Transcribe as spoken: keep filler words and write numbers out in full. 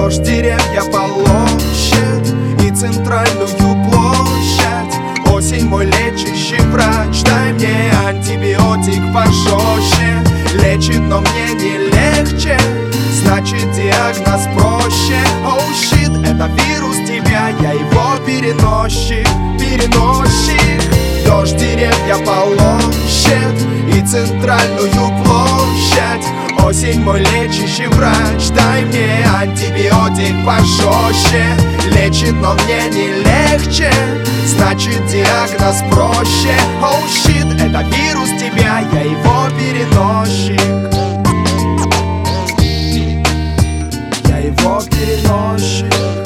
Дождь, деревья, полощет и центральную площадь. Осень мой лечащий врач, дай мне антибиотик пожестче. Лечит, но мне не легче, значит диагноз проще. Оу, oh, щит, это вирус тебя, я его переносчик, переносчик. Дождь, деревья, полощет и центральную площадь. Осень мой лечащий врач, дай мне антибиотик пожестче. Лечит, но мне не легче, значит диагноз проще. Оу, oh, щит, это вирус тебя, я его переносчик, я его переносчик.